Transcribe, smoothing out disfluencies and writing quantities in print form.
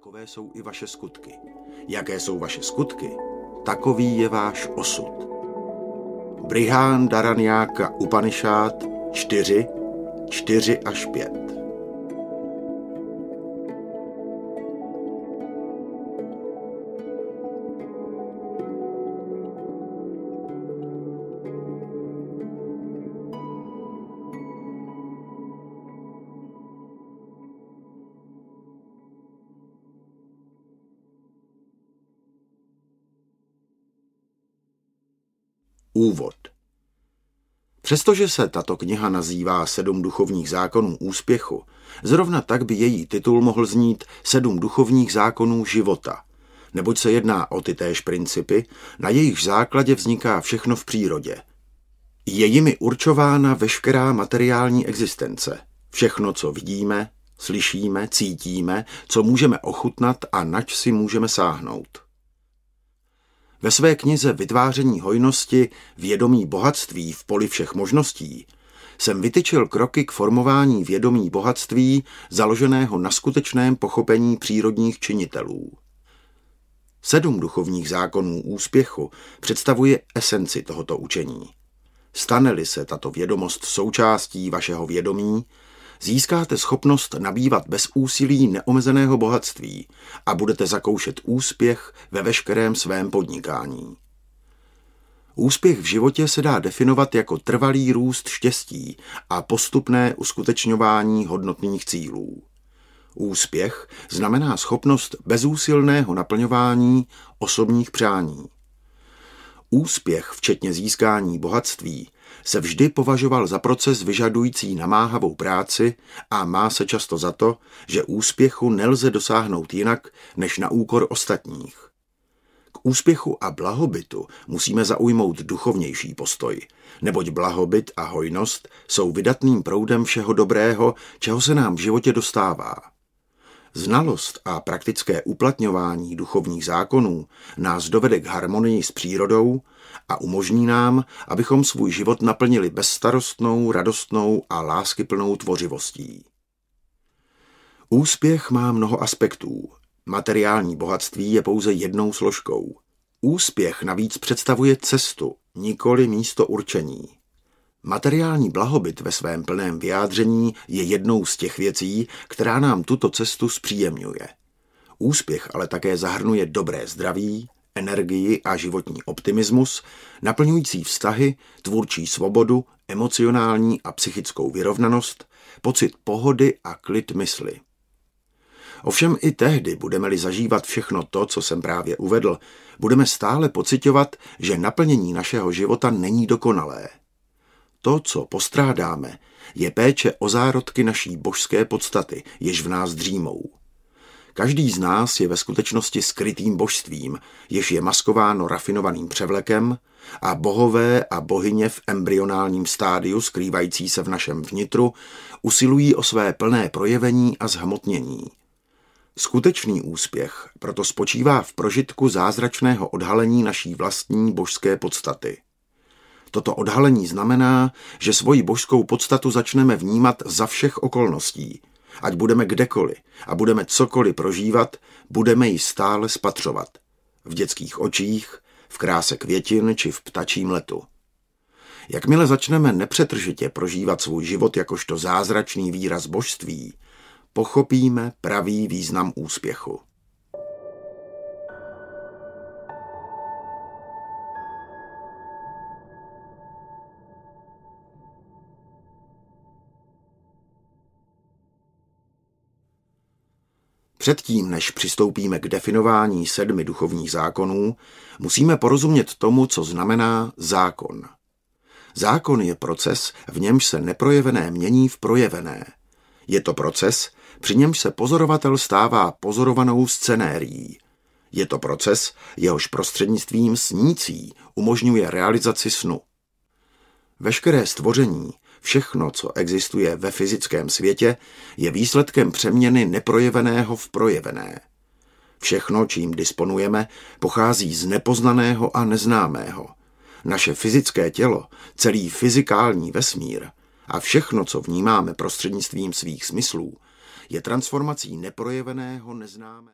takové jsou i vaše skutky. Jaké jsou vaše skutky, takový je váš osud. Brihadaranyaka Upanishad 4, 4 až 5. Úvod. Přestože se tato kniha nazývá 7 duchovních zákonů úspěchu, zrovna tak by její titul mohl znít 7 duchovních zákonů života, neboť se jedná o tytéž principy, na jejichž základě vzniká všechno v přírodě. Je jimi určována veškerá materiální existence, všechno, co vidíme, slyšíme, cítíme, co můžeme ochutnat a nač si můžeme sáhnout. Ve své knize Vytváření hojnosti, vědomí bohatství v poli všech možností jsem vytyčil kroky k formování vědomí bohatství založeného na skutečném pochopení přírodních činitelů. 7 duchovních zákonů úspěchu představuje esenci tohoto učení. Stane-li se tato vědomost součástí vašeho vědomí, získáte schopnost nabývat bez úsilí neomezeného bohatství a budete zakoušet úspěch ve veškerém svém podnikání. Úspěch v životě se dá definovat jako trvalý růst štěstí a postupné uskutečňování hodnotných cílů. Úspěch znamená schopnost bezúsilného naplňování osobních přání. Úspěch, včetně získání bohatství, se vždy považoval za proces vyžadující namáhavou práci a má se často za to, že úspěchu nelze dosáhnout jinak než na úkor ostatních. K úspěchu a blahobytu musíme zaujmout duchovnější postoj, neboť blahobyt a hojnost jsou vydatným proudem všeho dobrého, čeho se nám v životě dostává. Znalost a praktické uplatňování duchovních zákonů nás dovede k harmonii s přírodou a umožní nám, abychom svůj život naplnili bezstarostnou, radostnou a láskyplnou tvořivostí. Úspěch má mnoho aspektů. Materiální bohatství je pouze jednou složkou. Úspěch navíc představuje cestu, nikoli místo určení. Materiální blahobyt ve svém plném vyjádření je jednou z těch věcí, která nám tuto cestu zpříjemňuje. Úspěch ale také zahrnuje dobré zdraví, energii a životní optimismus, naplňující vztahy, tvůrčí svobodu, emocionální a psychickou vyrovnanost, pocit pohody a klid mysli. Ovšem i tehdy, budeme-li zažívat všechno to, co jsem právě uvedl, budeme stále pociťovat, že naplnění našeho života není dokonalé. To, co postrádáme, je péče o zárodky naší božské podstaty, jež v nás dřímou. Každý z nás je ve skutečnosti skrytým božstvím, jež je maskováno rafinovaným převlekem a bohové a bohyně v embryonálním stádiu skrývající se v našem vnitru usilují o své plné projevení a zhmotnění. Skutečný úspěch proto spočívá v prožitku zázračného odhalení naší vlastní božské podstaty. Toto odhalení znamená, že svoji božskou podstatu začneme vnímat za všech okolností. Ať budeme kdekoliv a budeme cokoliv prožívat, budeme ji stále spatřovat. V dětských očích, v kráse květin či v ptačím letu. Jakmile začneme nepřetržitě prožívat svůj život jakožto zázračný výraz božství, pochopíme pravý význam úspěchu. Předtím, než přistoupíme k definování 7 duchovních zákonů, musíme porozumět tomu, co znamená zákon. Zákon je proces, v němž se neprojevené mění v projevené. Je to proces, při němž se pozorovatel stává pozorovanou scenérií. Je to proces, jehož prostřednictvím snící umožňuje realizaci snu. Veškeré stvoření, všechno, co existuje ve fyzickém světě, je výsledkem přeměny neprojeveného v projevené. Všechno, čím disponujeme, pochází z nepoznaného a neznámého. Naše fyzické tělo, celý fyzikální vesmír a všechno, co vnímáme prostřednictvím svých smyslů, je transformací neprojeveného neznámého.